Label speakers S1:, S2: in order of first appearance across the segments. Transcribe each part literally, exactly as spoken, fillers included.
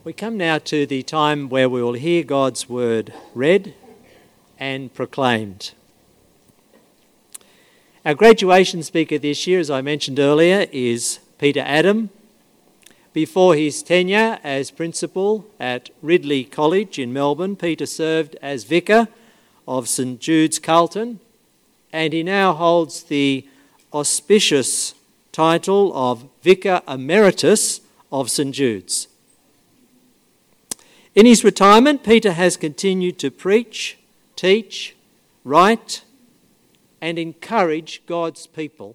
S1: We come now to the time where we will hear God's word read and proclaimed. Our graduation speaker this year, as I mentioned earlier, is Peter Adam. Before his tenure as principal at Ridley College in Melbourne, Peter served as vicar of St Jude's Carlton, and he now holds the auspicious title of Vicar Emeritus of St Jude's. In his retirement, Peter has continued to preach, teach, write, and encourage God's people.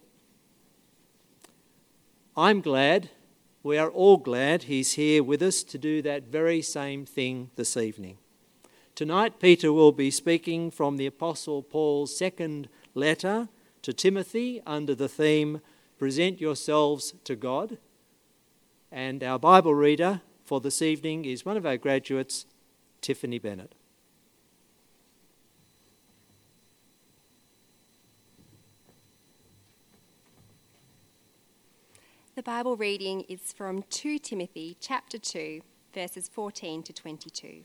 S1: I'm glad, we are all glad he's here with us to do that very same thing this evening. Tonight, Peter will be speaking from the Apostle Paul's second letter to Timothy under the theme, Present Yourselves to God. And our Bible reader for this evening is one of our graduates, Tiffany Bennett.
S2: The Bible reading is from Second Timothy chapter two, verses fourteen to twenty-two.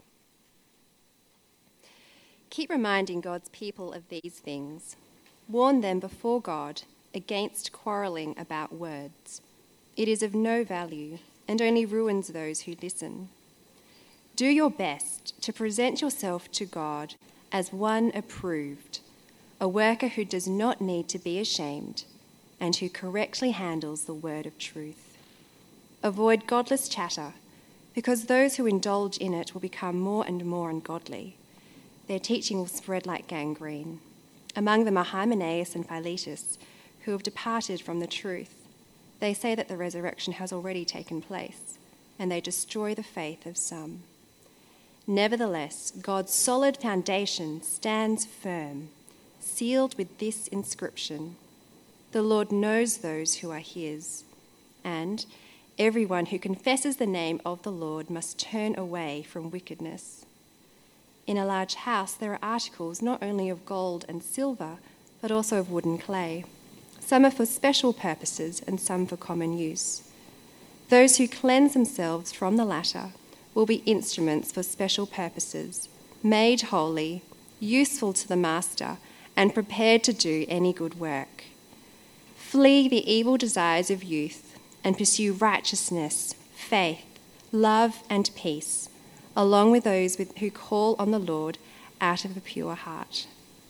S2: Keep reminding God's people of these things. Warn them before God against quarrelling about words. It is of no value and only ruins those who listen. Do your best to present yourself to God as one approved, a worker who does not need to be ashamed and who correctly handles the word of truth. Avoid godless chatter, because those who indulge in it will become more and more ungodly. Their teaching will spread like gangrene. Among them are Hymenaeus and Philetus, who have departed from the truth. They say that the resurrection has already taken place, and they destroy the faith of some. Nevertheless, God's solid foundation stands firm, sealed with this inscription: The Lord knows those who are his, and everyone who confesses the name of the Lord must turn away from wickedness. In a large house there are articles not only of gold and silver, but also of wood and clay. Some are for special purposes and some for common use. Those who cleanse themselves from the latter will be instruments for special purposes, made holy, useful to the master, and prepared to do any good work. Flee the evil desires of youth and pursue righteousness, faith, love, and peace, along with those with, who call on the Lord out of a pure heart.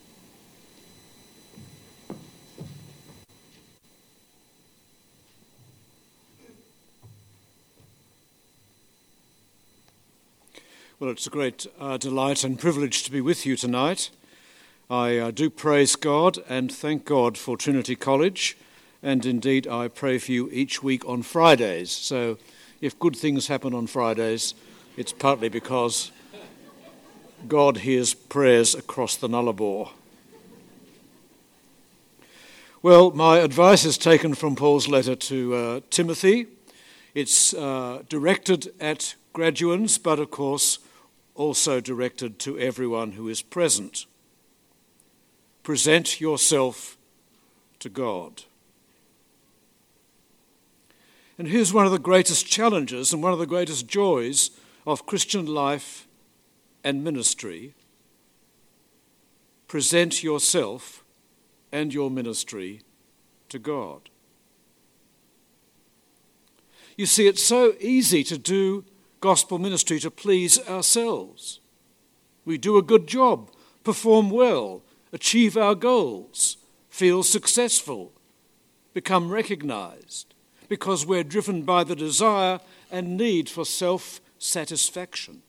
S3: Well, it's a great uh, delight and privilege to be with you tonight. I uh, do praise God and thank God for Trinity College, and indeed I pray for you each week on Fridays. So if good things happen on Fridays, it's partly because God hears prayers across the Nullarbor. Well, my advice is taken from Paul's letter to uh, Timothy. It's uh, directed at graduands, but of course also directed to everyone who is present. Present yourself to God. And here's one of the greatest challenges and one of the greatest joys of Christian life and ministry. Present yourself and your ministry to God. You see, it's so easy to do gospel ministry to please ourselves. We do a good job, perform well, achieve our goals, feel successful, become recognized, because we're driven by the desire and need for self-satisfaction.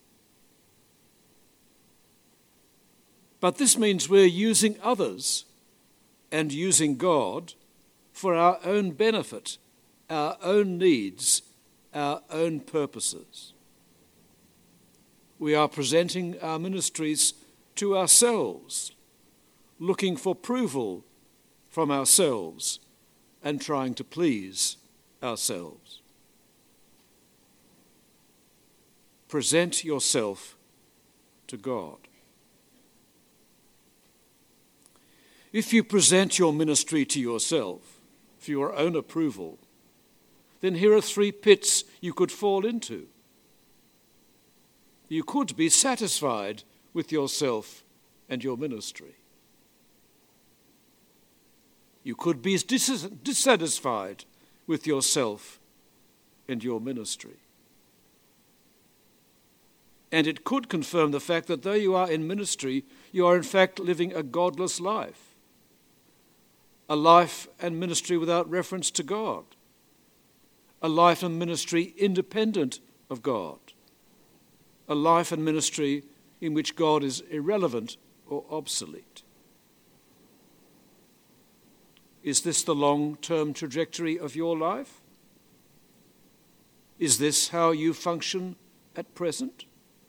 S3: But this means we're using others and using God for our own benefit, our own needs, our own purposes. We are presenting our ministries to ourselves, looking for approval from ourselves and trying to please ourselves. Present yourself to God. If you present your ministry to yourself for your own approval, then here are three pits you could fall into. You could be satisfied with yourself and your ministry. You could be dis- dissatisfied with yourself and your ministry. And it could confirm the fact that though you are in ministry, you are in fact living a godless life, a life and ministry without reference to God, a life and ministry independent of God, a life and ministry in which God is irrelevant or obsolete. Is this the long-term trajectory of your life? Is this how you function at present?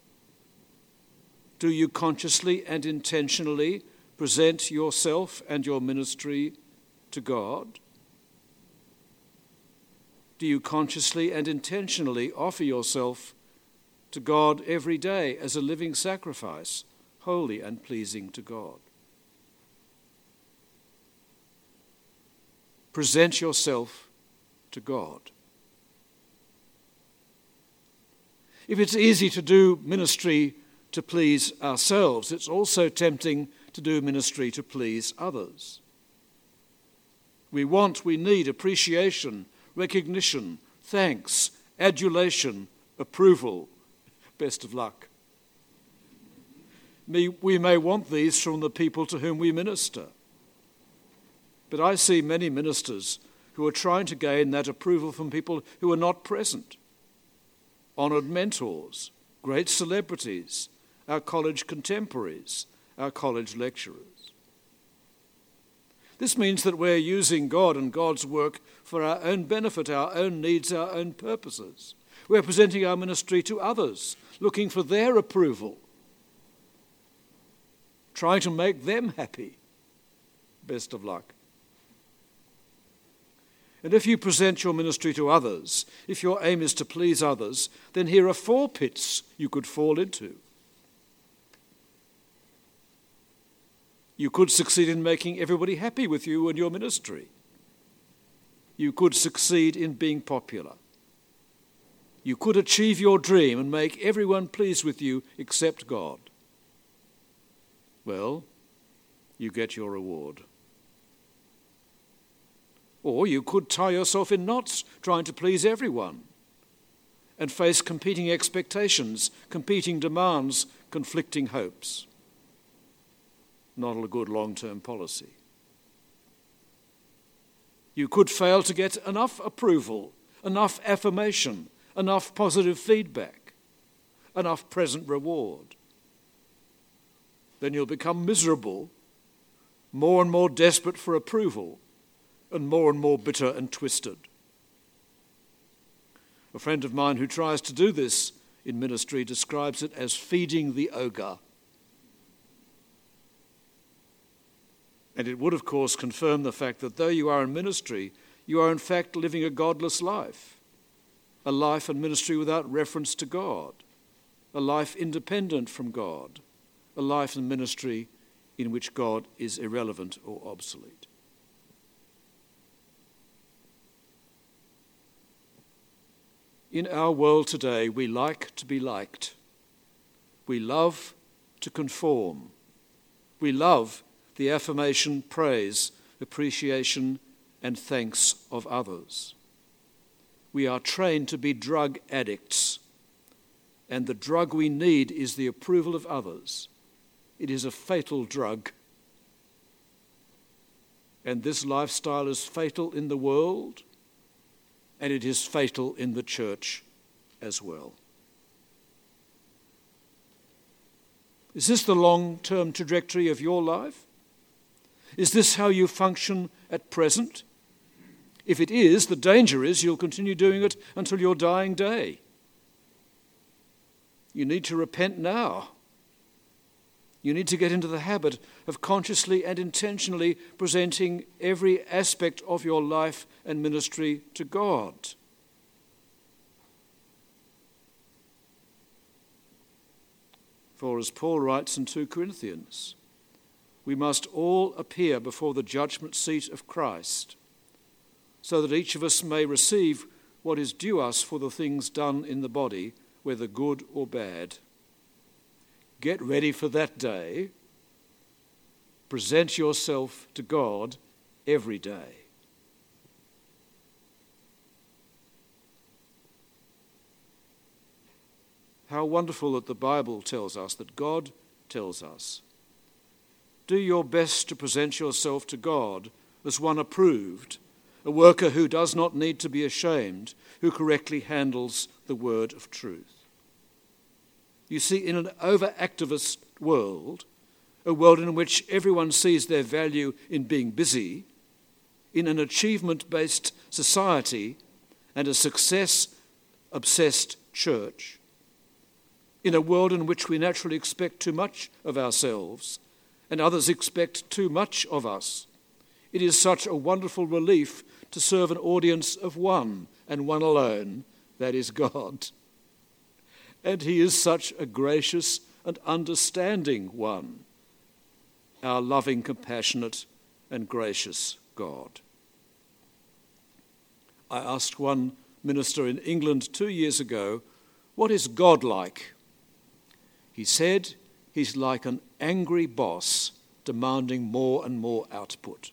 S3: Do you consciously and intentionally present yourself and your ministry to God? Do you consciously and intentionally offer yourself to God every day as a living sacrifice, holy and pleasing to God? Present yourself to God. If it's easy to do ministry to please ourselves, it's also tempting to do ministry to please others. We want, we need appreciation, recognition, thanks, adulation, approval. Best of luck. We may want these from the people to whom we minister. But I see many ministers who are trying to gain that approval from people who are not present. Honoured mentors, great celebrities, our college contemporaries, our college lecturers. This means that we're using God and God's work for our own benefit, our own needs, our own purposes. We're presenting our ministry to others, looking for their approval, trying to make them happy. Best of luck. And if you present your ministry to others, if your aim is to please others, then here are four pits you could fall into. You could succeed in making everybody happy with you and your ministry. You could succeed in being popular. You could achieve your dream and make everyone pleased with you except God. Well, you get your reward. Or you could tie yourself in knots trying to please everyone and face competing expectations, competing demands, conflicting hopes. Not a good long-term policy. You could fail to get enough approval, enough affirmation, enough positive feedback, enough present reward. Then you'll become miserable, more and more desperate for approval, and more and more bitter and twisted. A friend of mine who tries to do this in ministry describes it as feeding the ogre. And it would, of course, confirm the fact that though you are in ministry, you are in fact living a godless life, a life and ministry without reference to God, a life independent from God, a life and ministry in which God is irrelevant or obsolete. In our world today, we like to be liked. We love to conform. We love the affirmation, praise, appreciation, and thanks of others. We are trained to be drug addicts, and the drug we need is the approval of others. It is a fatal drug. And this lifestyle is fatal in the world, and it is fatal in the church as well. Is this the long-term trajectory of your life? Is this how you function at present? If it is, the danger is you'll continue doing it until your dying day. You need to repent now. You need to get into the habit of consciously and intentionally presenting every aspect of your life and ministry to God. For as Paul writes in Second Corinthians, we must all appear before the judgment seat of Christ, so that each of us may receive what is due us for the things done in the body, whether good or bad. get ready for that day. Present yourself to God every day. How wonderful that the Bible tells us, that God tells us. Do your best to present yourself to God as one approved, a worker who does not need to be ashamed, who correctly handles the word of truth. You see, in an over-activist world, a world in which everyone sees their value in being busy, in an achievement-based society and a success-obsessed church, in a world in which we naturally expect too much of ourselves and others expect too much of us, it is such a wonderful relief to serve an audience of one and one alone, that is God. And he is such a gracious and understanding one, our loving, compassionate, and gracious God. I asked one minister in England two years ago, what is God like? He said, he's like an angry boss demanding more and more output.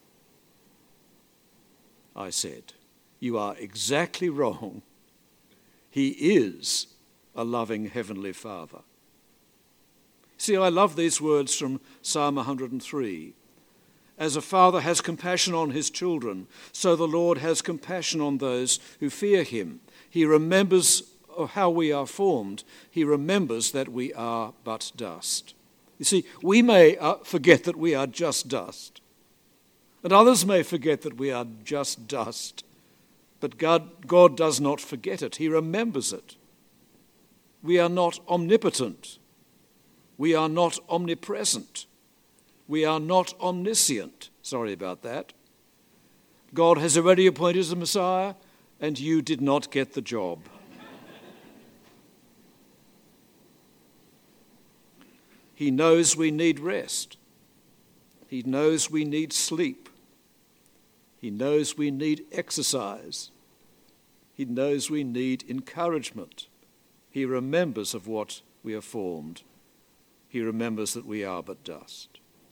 S3: I said, you are exactly wrong. He is a loving Heavenly Father. See, I love these words from Psalm one hundred and three. As a father has compassion on his children, so the Lord has compassion on those who fear him. He remembers how we are formed. He remembers that we are but dust. You see, we may uh, forget that we are just dust. And others may forget that we are just dust. But God, God does not forget it. He remembers it. We are not omnipotent. We are not omnipresent. We are not omniscient. Sorry about that. God has already appointed a Messiah, and you did not get the job. He knows we need rest. He knows we need sleep. He knows we need exercise. He knows we need encouragement. He remembers of what we are formed. He remembers that we are but dust.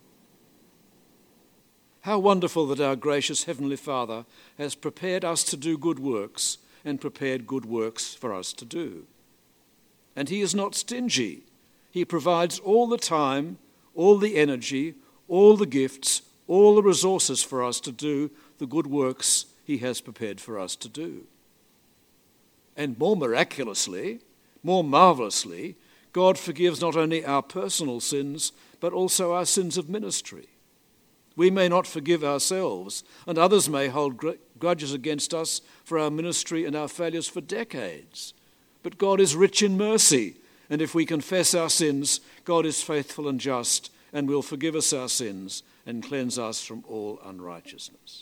S3: How wonderful that our gracious Heavenly Father has prepared us to do good works and prepared good works for us to do. And he is not stingy. He provides all the time, all the energy, all the gifts, all the resources for us to do the good works he has prepared for us to do. And more miraculously, more marvelously, God forgives not only our personal sins, but also our sins of ministry. We may not forgive ourselves, and others may hold grudges against us for our ministry and our failures for decades. But God is rich in mercy, and if we confess our sins, God is faithful and just, and will forgive us our sins and cleanse us from all unrighteousness.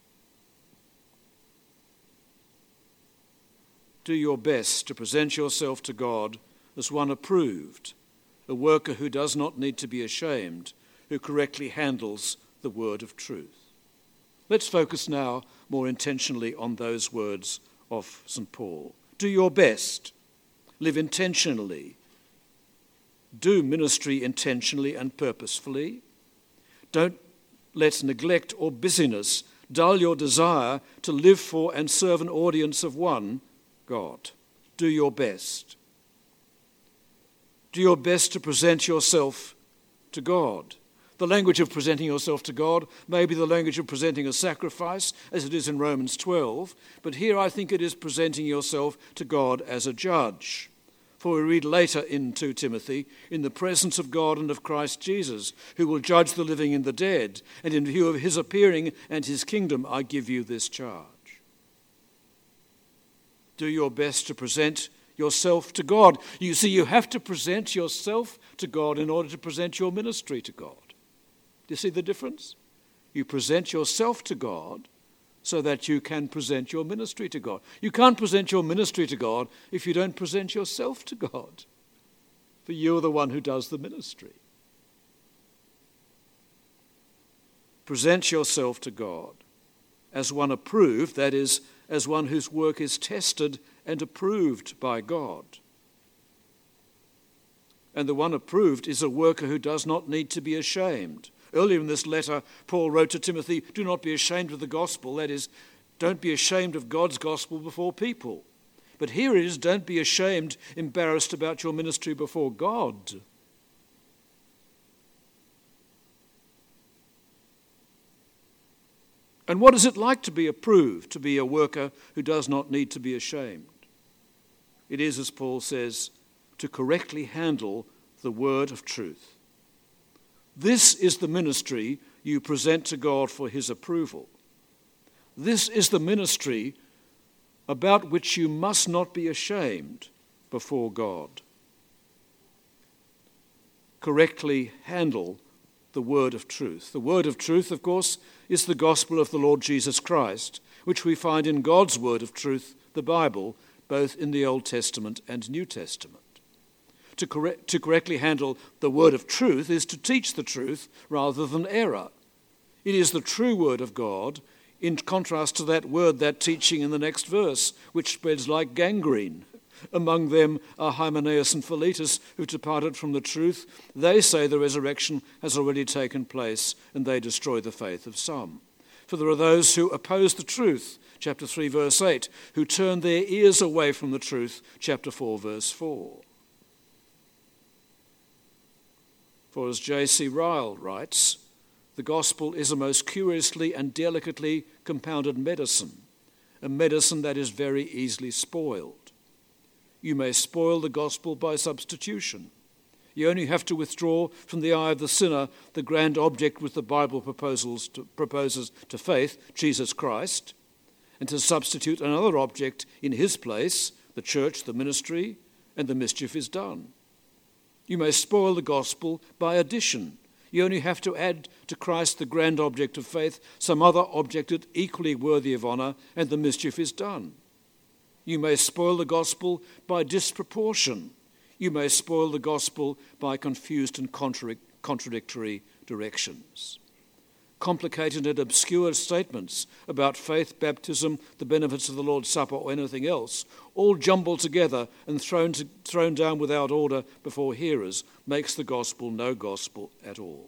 S3: Do your best to present yourself to God as one approved, a worker who does not need to be ashamed, who correctly handles the word of truth. Let's focus now more intentionally on those words of Saint Paul. Do your best. Live intentionally. Do ministry intentionally and purposefully. Don't let neglect or busyness dull your desire to live for and serve an audience of one, God. Do your best. Do your best to present yourself to God. The language of presenting yourself to God may be the language of presenting a sacrifice, as it is in Romans twelve, but here I think it is presenting yourself to God as a judge. For we read later in Second Timothy, in the presence of God and of Christ Jesus, who will judge the living and the dead, and in view of his appearing and his kingdom, I give you this charge. Do your best to present yourself to God. You see, you have to present yourself to God in order to present your ministry to God. Do you see the difference? You present yourself to God so that you can present your ministry to God. You can't present your ministry to God if you don't present yourself to God, for you're the one who does the ministry. Present yourself to God as one approved, that is, as one whose work is tested and approved by God. And the one approved is a worker who does not need to be ashamed. Earlier in this letter, Paul wrote to Timothy, do not be ashamed of the gospel. That is, don't be ashamed of God's gospel before people. But here it is, don't be ashamed, embarrassed about your ministry before God. And what is it like to be approved, to be a worker who does not need to be ashamed? It is, as Paul says, to correctly handle the word of truth. This is the ministry you present to God for his approval. This is the ministry about which you must not be ashamed before God. Correctly handle the word of truth. The word of truth, of course, is the gospel of the Lord Jesus Christ, which we find in God's word of truth, the Bible, both in the Old Testament and New Testament. To, correct, to correctly handle the word of truth is to teach the truth rather than error. It is the true word of God, in contrast to that word, that teaching in the next verse, which spreads like gangrene. Among them are Hymenaeus and Philetus, who departed from the truth. They say the resurrection has already taken place, and they destroy the faith of some. For there are those who oppose the truth, chapter three, verse eight, who turn their ears away from the truth, chapter four, verse four. For as J C Ryle writes, the gospel is a most curiously and delicately compounded medicine, a medicine that is very easily spoiled. You may spoil the gospel by substitution. You only have to withdraw from the eye of the sinner the grand object which the Bible proposes to, proposes to faith, Jesus Christ, and to substitute another object in his place, the church, the ministry, and the mischief is done. You may spoil the gospel by addition. You only have to add to Christ the grand object of faith some other object equally worthy of honour, and the mischief is done. You may spoil the gospel by disproportion. You may spoil the gospel by confused and contradictory directions. Complicated and obscure statements about faith, baptism, the benefits of the Lord's Supper, or anything else, all jumbled together and thrown, to, thrown down without order before hearers, makes the gospel no gospel at all.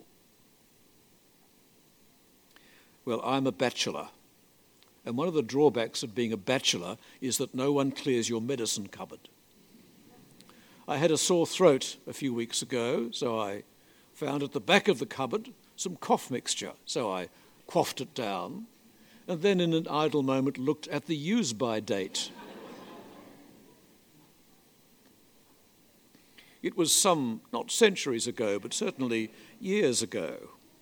S3: Well, I'm a bachelor, and one of the drawbacks of being a bachelor is that no one clears your medicine cupboard. I had a sore throat a few weeks ago, so I found at the back of the cupboard some cough mixture, so I quaffed it down, and then in an idle moment looked at the use-by date. It was some, not centuries ago, but certainly years ago.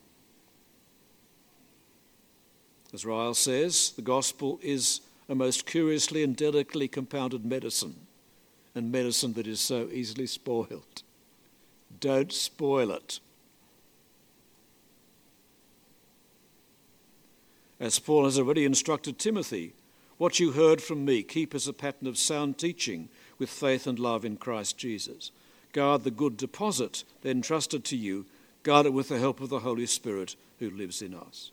S3: As Ryle says, the gospel is a most curiously and delicately compounded medicine, and medicine that is so easily spoiled. Don't spoil it. As Paul has already instructed Timothy, what you heard from me, keep as a pattern of sound teaching with faith and love in Christ Jesus. Guard the good deposit then entrusted to you. Guard it with the help of the Holy Spirit who lives in us.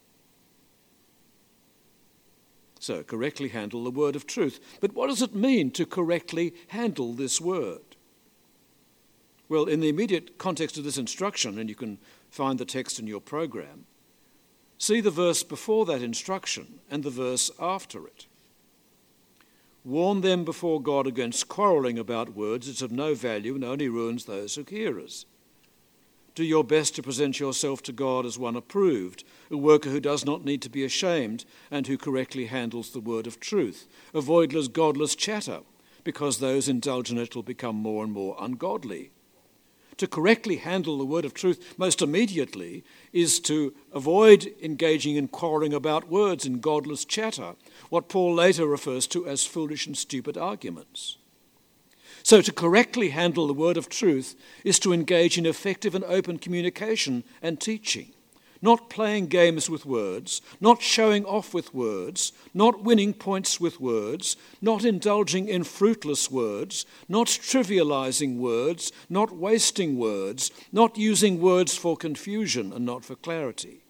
S3: So, correctly handle the word of truth. But what does it mean to correctly handle this word? Well, in the immediate context of this instruction, and you can find the text in your program, see the verse before that instruction and the verse after it. Warn them before God against quarrelling about words. It's of no value and only ruins those who hear us. Do your best to present yourself to God as one approved, a worker who does not need to be ashamed and who correctly handles the word of truth. Avoid godless chatter, because those indulge in it will become more and more ungodly. To correctly handle the word of truth most immediately is to avoid engaging in quarrelling about words and godless chatter, what Paul later refers to as foolish and stupid arguments. So to correctly handle the word of truth is to engage in effective and open communication and teaching, not playing games with words, not showing off with words, not winning points with words, not indulging in fruitless words, not trivializing words, not wasting words, not using words for confusion and not for clarity.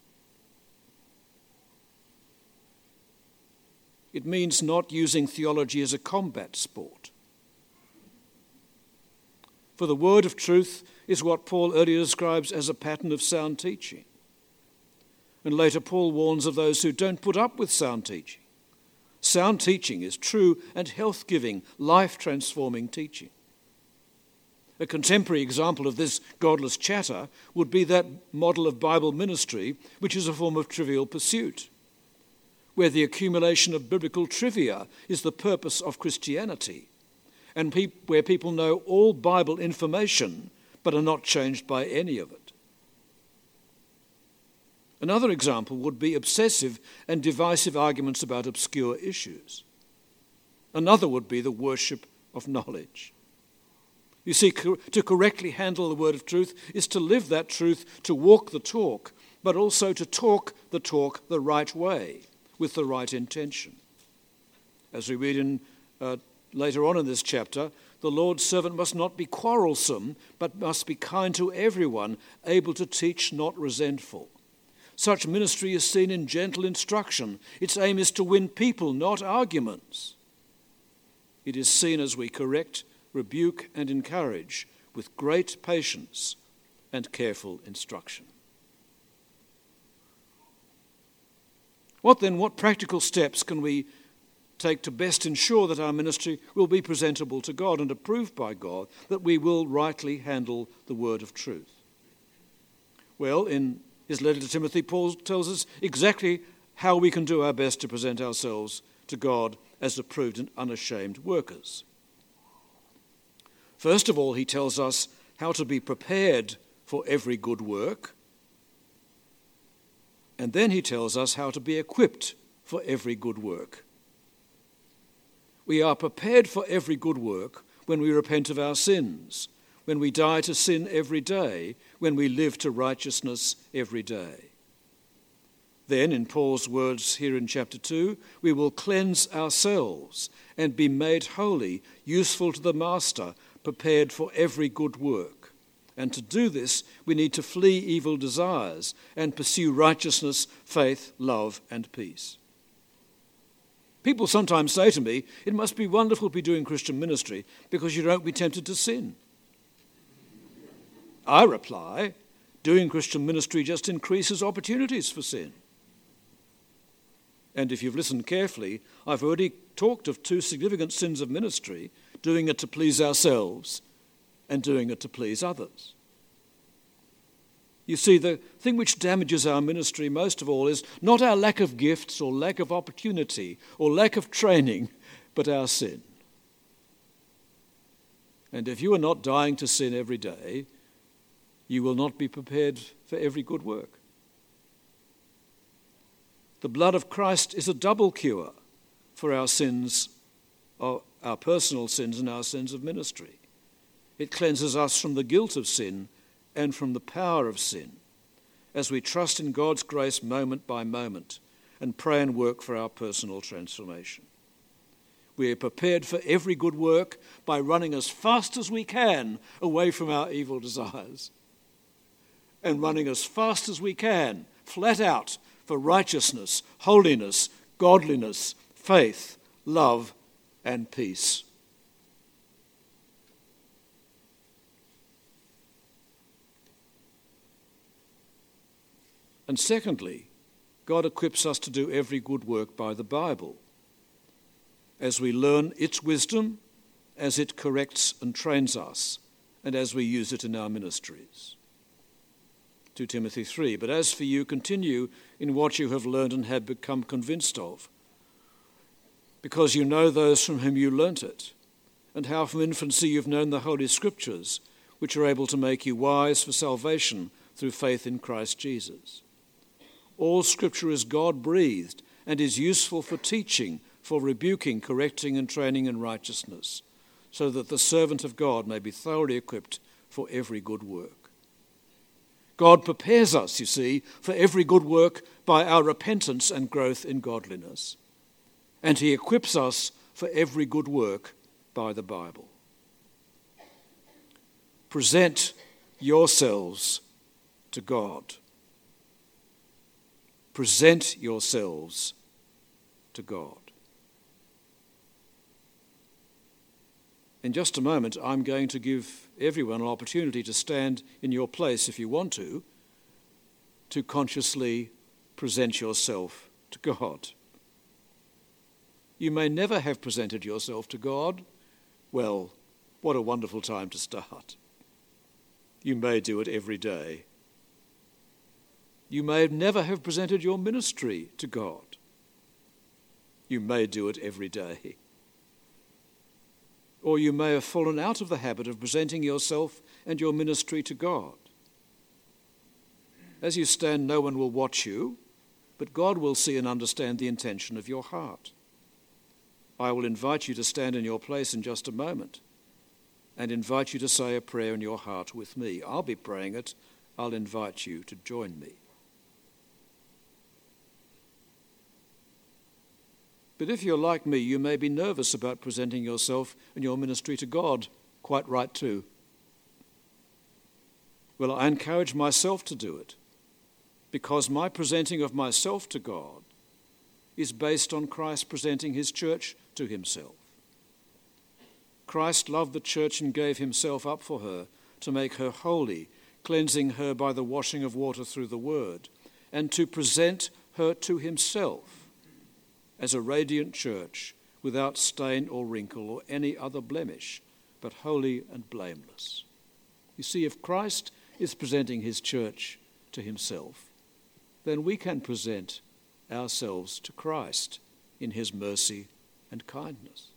S3: It means not using theology as a combat sport. For the word of truth is what Paul earlier describes as a pattern of sound teaching. And later Paul warns of those who don't put up with sound teaching. Sound teaching is true and health-giving, life-transforming teaching. A contemporary example of this godless chatter would be that model of Bible ministry, which is a form of trivial pursuit, where the accumulation of biblical trivia is the purpose of Christianity, and pe- where people know all Bible information but are not changed by any of it. Another example would be obsessive and divisive arguments about obscure issues. Another would be the worship of knowledge. You see, co- to correctly handle the word of truth is to live that truth, to walk the talk, but also to talk the talk the right way, with the right intention. As we read in uh, later on in this chapter, the Lord's servant must not be quarrelsome, but must be kind to everyone, able to teach, not resentful. Such ministry is seen in gentle instruction. Its aim is to win people, not arguments. It is seen as we correct, rebuke, and encourage with great patience and careful instruction. What then, what practical steps can we take to best ensure that our ministry will be presentable to God and approved by God, that we will rightly handle the word of truth? Well, in his letter to Timothy, Paul tells us exactly how we can do our best to present ourselves to God as approved and unashamed workers. First of all, he tells us how to be prepared for every good work. And then he tells us how to be equipped for every good work. We are prepared for every good work when we repent of our sins, when we die to sin every day, when we live to righteousness every day. Then, in Paul's words here in chapter two, we will cleanse ourselves and be made holy, useful to the master, prepared for every good work. And to do this, we need to flee evil desires and pursue righteousness, faith, love, and peace. People sometimes say to me, it must be wonderful to be doing Christian ministry because you don't be tempted to sin. I reply, doing Christian ministry just increases opportunities for sin. And if you've listened carefully, I've already talked of two significant sins of ministry, doing it to please ourselves and doing it to please others. You see, the thing which damages our ministry most of all is not our lack of gifts or lack of opportunity or lack of training, but our sin. And if you are not dying to sin every day, you will not be prepared for every good work. The blood of Christ is a double cure for our sins, our personal sins and our sins of ministry. It cleanses us from the guilt of sin and from the power of sin as we trust in God's grace moment by moment and pray and work for our personal transformation. We are prepared for every good work by running as fast as we can away from our evil desires and running as fast as we can, flat out, for righteousness, holiness, godliness, faith, love, and peace. And secondly, God equips us to do every good work by the Bible, as we learn its wisdom, as it corrects and trains us, and as we use it in our ministries. Second Timothy three, but as for you, continue in what you have learned and have become convinced of, because you know those from whom you learnt it, and how from infancy you've known the Holy Scriptures, which are able to make you wise for salvation through faith in Christ Jesus. All Scripture is God-breathed and is useful for teaching, for rebuking, correcting, and training in righteousness, so that the servant of God may be thoroughly equipped for every good work. God prepares us, you see, for every good work by our repentance and growth in godliness. And he equips us for every good work by the Bible. Present yourselves to God. Present yourselves to God. In just a moment, I'm going to give everyone an opportunity to stand in your place, if you want to, to consciously present yourself to God. You may never have presented yourself to God. Well, what a wonderful time to start. You may do it every day. You may never have presented your ministry to God. You may do it every day. Or you may have fallen out of the habit of presenting yourself and your ministry to God. As you stand, no one will watch you, but God will see and understand the intention of your heart. I will invite you to stand in your place in just a moment and invite you to say a prayer in your heart with me. I'll be praying it. I'll invite you to join me. But if you're like me, you may be nervous about presenting yourself and your ministry to God. Quite right too. Well, I encourage myself to do it, because my presenting of myself to God is based on Christ presenting his church to himself. Christ loved the church and gave himself up for her to make her holy, cleansing her by the washing of water through the word, and to present her to himself as a radiant church without stain or wrinkle or any other blemish, but holy and blameless. You see, if Christ is presenting his church to himself, then we can present ourselves to Christ in his mercy and kindness.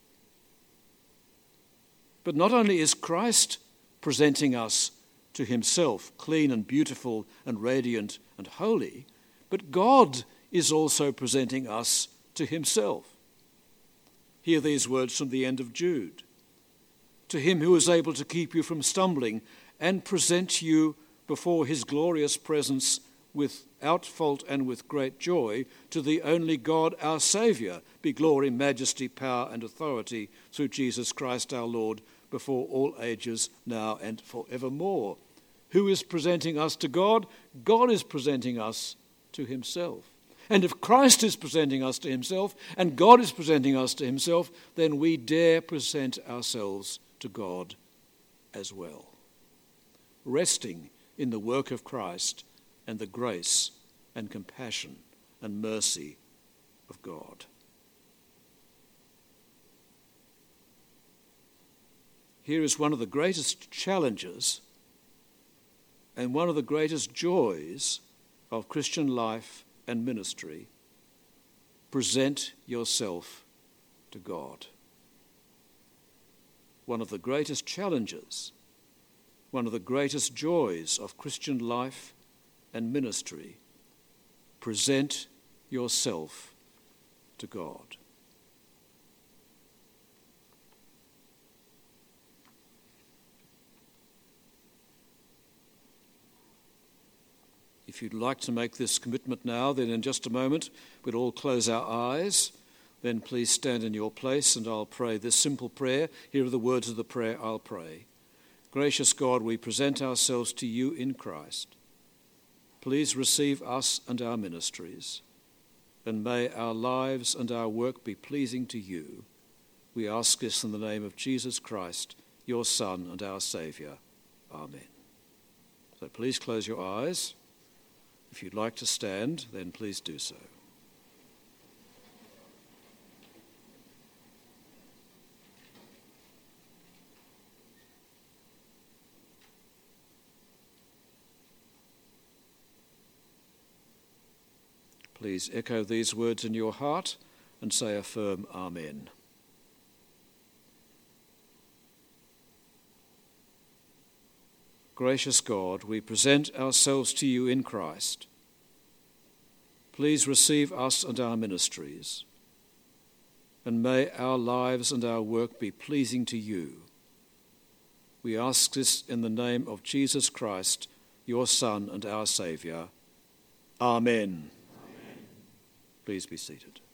S3: But not only is Christ presenting us to himself, clean and beautiful and radiant and holy, but God is also presenting us to himself. Hear these words from the end of Jude. To him who is able to keep you from stumbling and present you before his glorious presence without fault and with great joy, to the only God our Saviour, be glory, majesty, power and authority through Jesus Christ our Lord, before all ages, now and forevermore. Who is presenting us to God? God is presenting us to himself. And if Christ is presenting us to himself and God is presenting us to himself, then we dare present ourselves to God as well, resting in the work of Christ and the grace and compassion and mercy of God. Here is one of the greatest challenges and one of the greatest joys of Christian life and ministry. Present yourself to God. One of the greatest challenges, one of the greatest joys of Christian life and ministry. Present yourself to God. If you'd like to make this commitment now, then in just a moment we'll all close our eyes. Then please stand in your place and I'll pray this simple prayer. Here are the words of the prayer I'll pray. Gracious God, we present ourselves to you in Christ. Please receive us and our ministries, and may our lives and our work be pleasing to you. We ask this in the name of Jesus Christ, your Son and our Saviour. Amen. So please close your eyes. If you'd like to stand, then please do so. Please echo these words in your heart and say a firm Amen. Gracious God, we present ourselves to you in Christ. Please receive us and our ministries, and may our lives and our work be pleasing to you. We ask this in the name of Jesus Christ, your Son and our Saviour. Amen. Amen. Please be seated.